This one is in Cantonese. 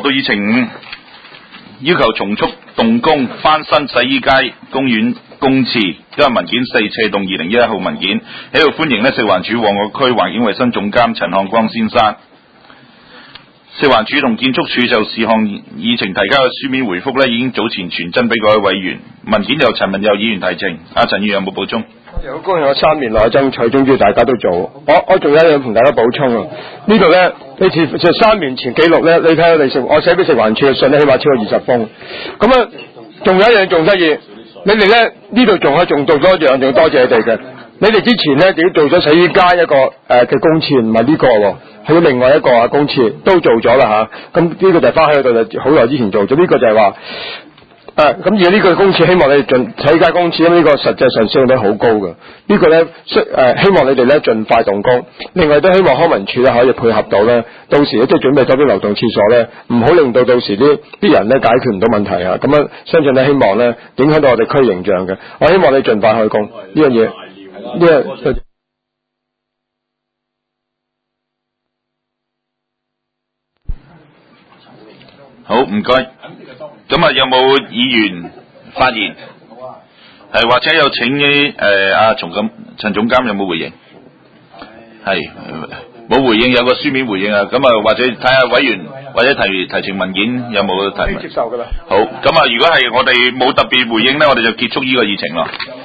到議程5，要求重速動工翻新洗衣街公園公廁，因為文件4斜動2011號文件，喺度歡迎食環署旺角區環境衛生總監陳漢光先生。食環署同建築署就事項議程提交嘅書面回覆已經早前傳真俾各位委員，文件由陳文佑議員提呈。陳議員有冇補充？ 好高興我3年內爭取，終於大家都做。我仲有一樣同大家補充啊！呢度咧，你似就3年前記錄咧，你睇下我寫俾食環署嘅信咧，起碼超過20封。咁啊，仲有一樣仲得意，你哋咧呢度仲做咗一樣，仲多謝你哋嘅。你哋之前咧已經做咗洗衣街一個嘅公廁，唔係呢個喎，係另外一個公廁都做咗啦嚇。咁呢個就翻喺度就好耐之前做咗，呢個就係話。咁而呢個公廁希望你哋洗街公廁，因為呢個實際上使用率好高嘅。呢個咧希望你哋咧盡快動工。另外都希望康文署咧可以配合到咧，到時咧即係準備多啲流動廁所咧，唔好令到時啲人咧解決唔到問題啊。咁樣相信咧希望咧影響到我哋區形象嘅。我希望你盡快開工呢樣嘢。 好，唔該。咁啊，有冇議員發言？或者有請陳總監有冇回應？係冇回應，有個書面回應啊。咁啊，或者睇下委員或者提呈文件有冇提問？ 接受㗎啦。 好，咁啊，如果係我哋冇特別回應咧，我哋就結束呢個議程咯。